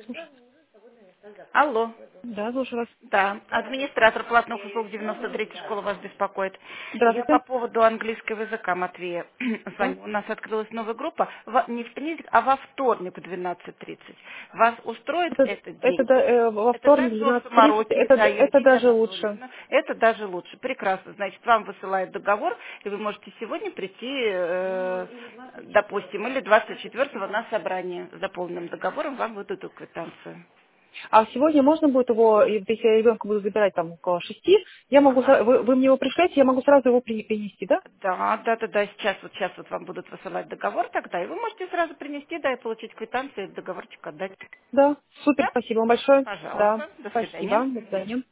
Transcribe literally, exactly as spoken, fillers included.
Слушай, Алло. да, слушаю вас. Да, администратор платных услуг девяносто третьей школы вас беспокоит. Я по Здравствуйте. поводу английского языка, Матвея, Да. звоню. У нас открылась новая группа, Во- не в понедельник, а во вторник в двенадцать тридцать. Вас устроит Это, этот это день? да, э, во Это вторник да, в Жор двенадцать тридцать, Самородкий, это, да, это Евгения даже лучше. Анатольевна. Это даже лучше. Прекрасно. Значит, вам высылают договор, и вы можете сегодня прийти, э, допустим, или двадцать четвёртого на собрание с заполненным договором, вам выдадут квитанцию. А сегодня можно будет его, и если я ребенка буду забирать там около шести, я могу, Ага. сра- вы, вы мне его пришлете, я могу сразу его при- принести, да? Да, да, да, да, сейчас вот сейчас вот вам будут высылать договор тогда, и вы можете сразу принести, да, и получить квитанцию и договорчик отдать. Да. Супер, Да? спасибо вам большое. Да. Пожалуйста, до Спасибо. свидания. До свидания.